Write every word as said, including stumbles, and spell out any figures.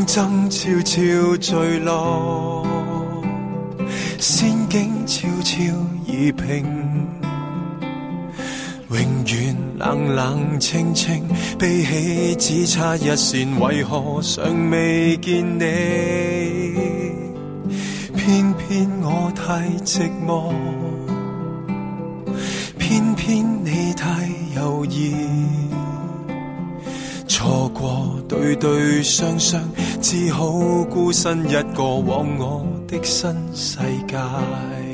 爭悄悄墜落，仙境悄悄移平，永遠冷冷清清，比起只差一線，為何尚未見你？偏偏我太寂寞，偏偏你太猶豫，錯過對對雙雙，只好孤身一個往我的新世界。